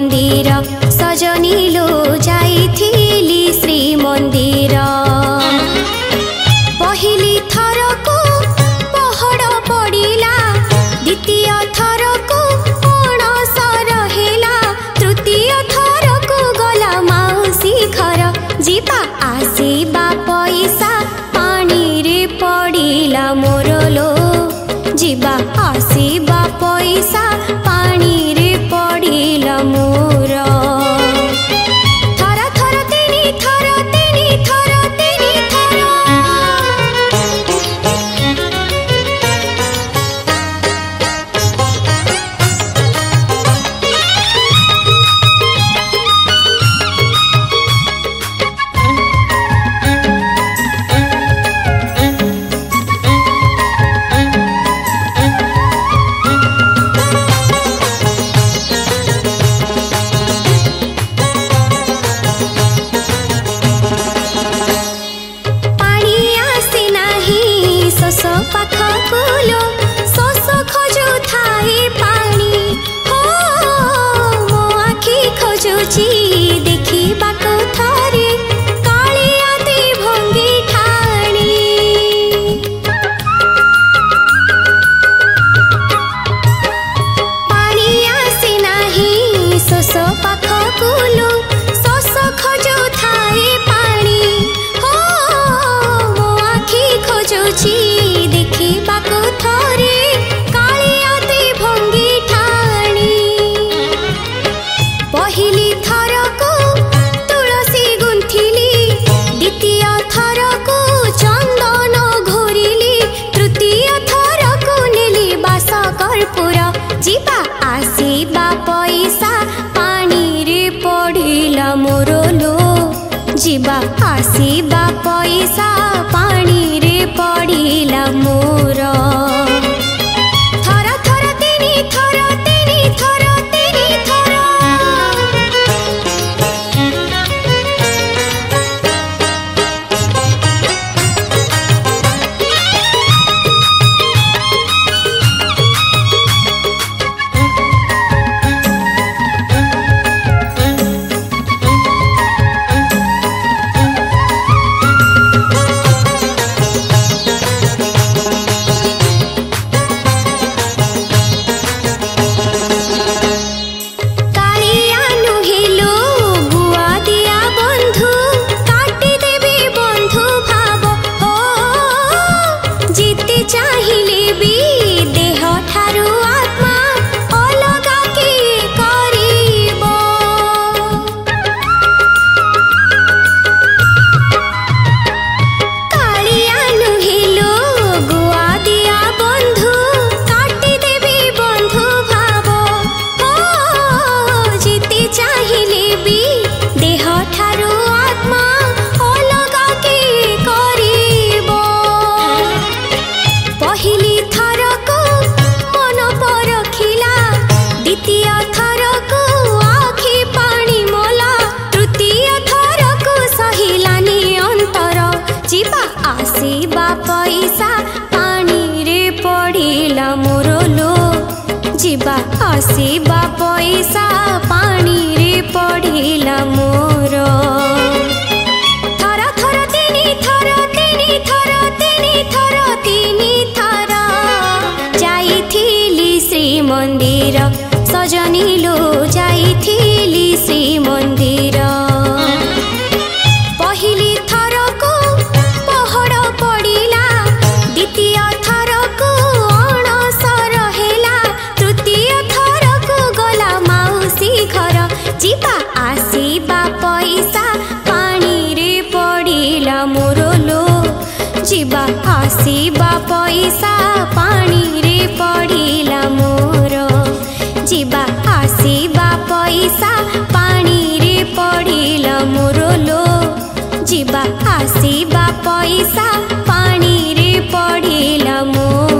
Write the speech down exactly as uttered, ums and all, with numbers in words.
मंदिर सजनी लो जाइथिली श्री मंदिर। पहिली थर को पहड़ पड़िला, द्वितीय थर को अणस रहिला, तृतीय थर को गला माउसी घर। जीवा आसीबा पैसा पानी रे पड़िला मोर लो, जीवा आसीबा पैसा पानी रे पड़िला मोर। थर थर तेनी थर तेनी थर तेनी थर। जीवा आसीबा पैसा पानी रे पड़िला मोर लो, जीवा आसीबा पैसा पानी रे पड़िला मोर। थर थर तेनी थर तेनी थर तेनी थर। आसीबा पैसा पानी रे पड़िला मोर लो, जीवा आसीबा पैसा पानी रे पड़िला मोर। थर थर तेनी थर तेनी थर तेनी थर तेनी थर। जाइथिली श्री मंदिर सजनी लो जाइथिली श्री मंदिर। पहिली थर को पहड़ पड़िला, द्वितीय थर को अणस रहिला, तृतीय थर को गला माउसी घर। जीवा आसीबा पैसा पानी रे पड़िला मोर लो, जीवा आसीबा पैसा पानी रे पड़िला मोर। जीवा आसीबा पैसा पानी रे पड़िला मोर लो, जीवा आसीबा पैसा पानी रे पड़िला मोर।